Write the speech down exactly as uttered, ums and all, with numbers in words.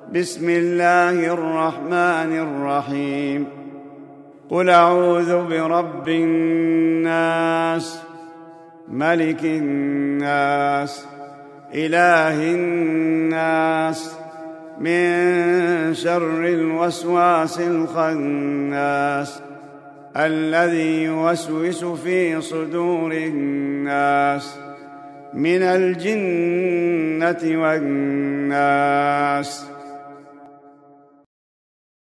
بسم الله الرحمن الرحيم. قل أعوذ برب الناس، ملك الناس، إله الناس، من شر الوسواس الخناس الذي يوسوس في صدور الناس من الجنة والناس.